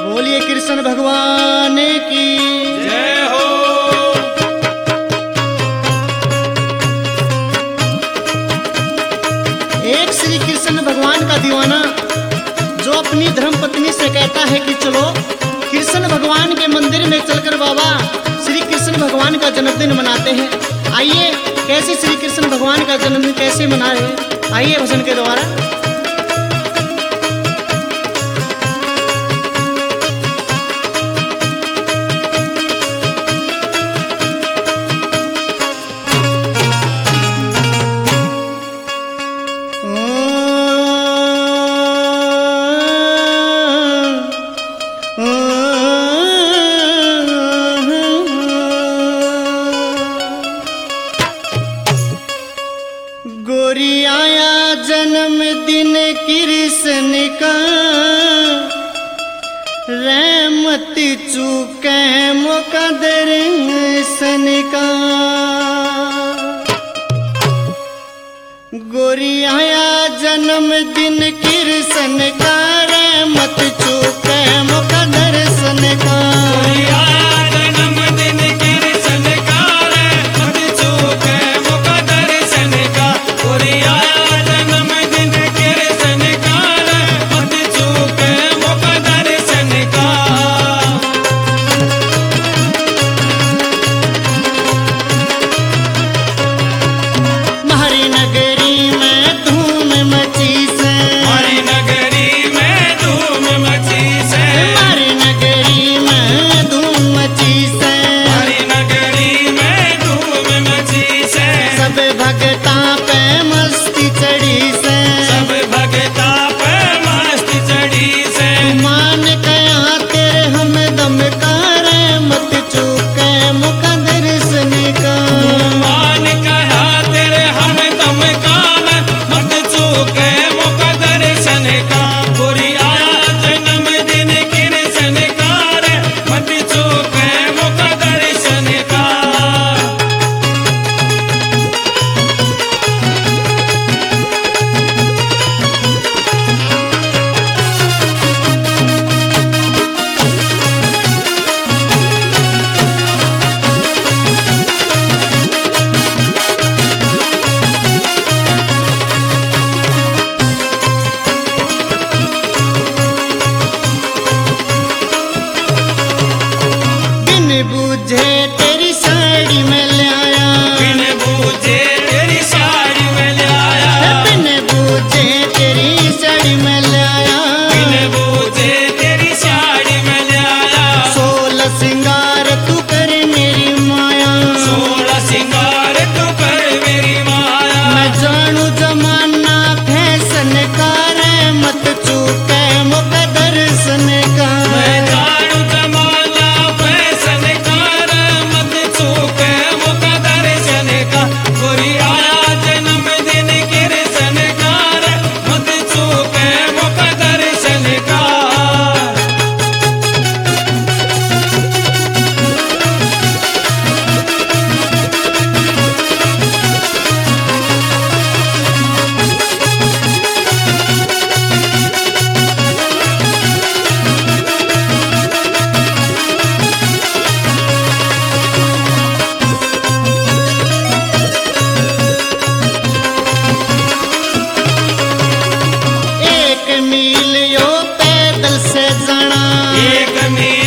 बोलिए कृष्ण भगवान की जय हो। एक श्री कृष्ण भगवान का दीवाना जो अपनी धर्म पत्नी से कहता है कि चलो कृष्ण भगवान के मंदिर में चलकर बाबा श्री कृष्ण भगवान का जन्मदिन मनाते हैं। आइए कैसे श्री कृष्ण भगवान का जन्मदिन कैसे मना रहे हैं, आइए भजन के द्वारा। गोरी आया जन्मदिन कृष्ण का, रहमत चूके मुकद्दर सन का। गोरी आया जन्मदिन कृष्ण का, रहमत चूके मुकद्दर सन का। बूझे तेरी साड़ी में ले आया, बिन बूझे तेरी साड़ी में ले आया, बिन बूझे तेरी साड़ी में ले आया, बिन बूझे तेरी साड़ी में ले आया। 16 सिंगार तू कर मेरी माया, 16 सिंगार तू कर मेरी माया। मैं जानू जमाना फैशन का, रहमत चूके मुकद्दर सन का। मैं जानू जमाना फैशन का, रहमत चूके मुकद्दर सन का। गोरी आया जन्मदिन कृष्ण का, रहमत चूके मुकद्दर सन का। एक मील यो पैदल से जाना, एक मील